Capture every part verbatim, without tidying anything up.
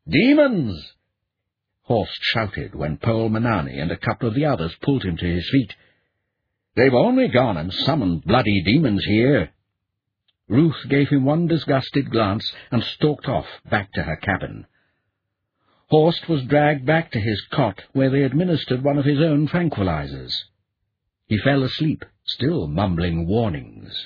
"Demons!" Horst shouted when Paul Manani and a couple of the others pulled him to his feet. "They've only gone and summoned bloody demons here." Ruth gave him one disgusted glance and stalked off back to her cabin. Horst was dragged back to his cot, where they administered one of his own tranquilizers. He fell asleep, still mumbling warnings.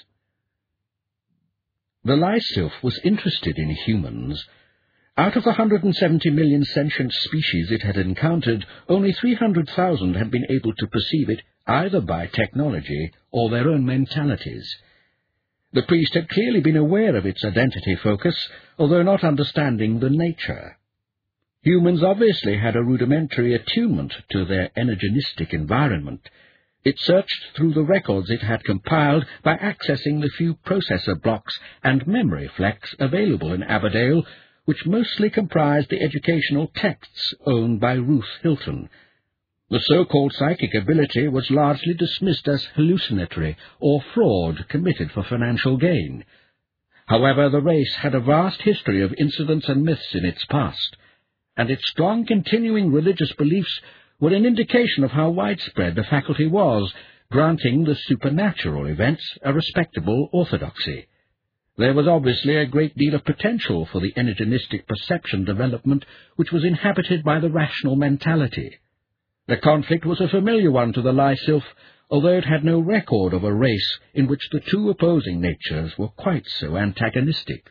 The Lysylph was interested in humans. Out of the one hundred seventy million sentient species it had encountered, only three hundred thousand had been able to perceive it either by technology or their own mentalities. The priest had clearly been aware of its identity focus, although not understanding the nature. Humans obviously had a rudimentary attunement to their energetic environment. It searched through the records it had compiled by accessing the few processor blocks and memory flecks available in Aberdale, which mostly comprised the educational texts owned by Ruth Hilton. The so-called psychic ability was largely dismissed as hallucinatory or fraud committed for financial gain. However, the race had a vast history of incidents and myths in its past, and its strong continuing religious beliefs were an indication of how widespread the faculty was, granting the supernatural events a respectable orthodoxy. There was obviously a great deal of potential for the energetic perception development which was inhabited by the rational mentality. The conflict was a familiar one to the Lysylph, although it had no record of a race in which the two opposing natures were quite so antagonistic.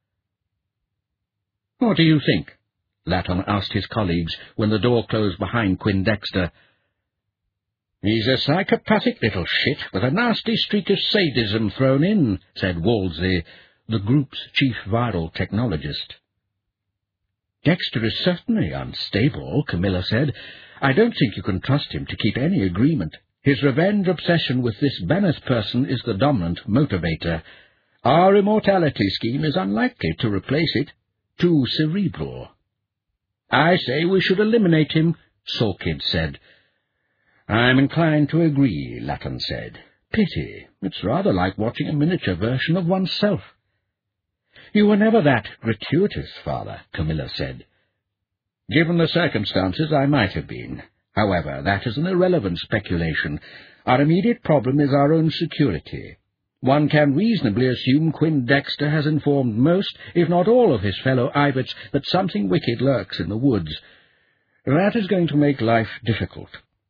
"What do you think?" Laton asked his colleagues when the door closed behind Quinn Dexter. "He's a psychopathic little shit with a nasty streak of sadism thrown in," said Wolsey, the group's chief viral technologist. "Dexter is certainly unstable," Camilla said. "I don't think you can trust him to keep any agreement. His revenge obsession with this Benneth person is the dominant motivator. Our immortality scheme is unlikely to replace it. Too cerebral." "I say we should eliminate him," Solkid said. "I'm inclined to agree," Laton said. "Pity. It's rather like watching a miniature version of oneself." "You were never that gratuitous, Father," Camilla said. "Given the circumstances, I might have been. However, that is an irrelevant speculation. Our immediate problem is our own security. One can reasonably assume Quinn Dexter has informed most, if not all, of his fellow Ivets that something wicked lurks in the woods. That is going to make life difficult."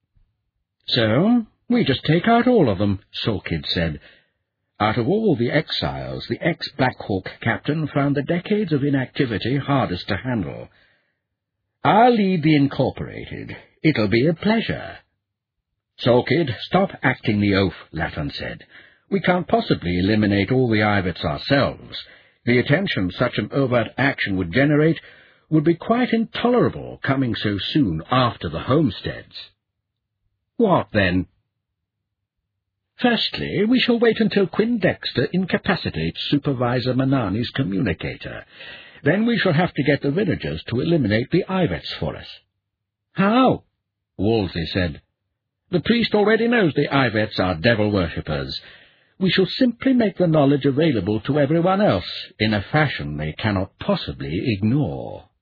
"So, we just take out all of them," Solkid said. Out of all the exiles, the ex-Blackhawk captain found the decades of inactivity hardest to handle. "I'll lead the Incorporated. It'll be a pleasure." "Solkid, stop acting the oaf," Laton said. "We can't possibly eliminate all the Ivets ourselves. The attention such an overt action would generate would be quite intolerable, coming so soon after the homesteads." "What, then?" "Firstly, we shall wait until Quinn Dexter incapacitates Supervisor Manani's communicator. Then we shall have to get the villagers to eliminate the Ivets for us." "How?" Wolsey said. "The priest already knows the Ivets are devil worshippers. We shall simply make the knowledge available to everyone else in a fashion they cannot possibly ignore."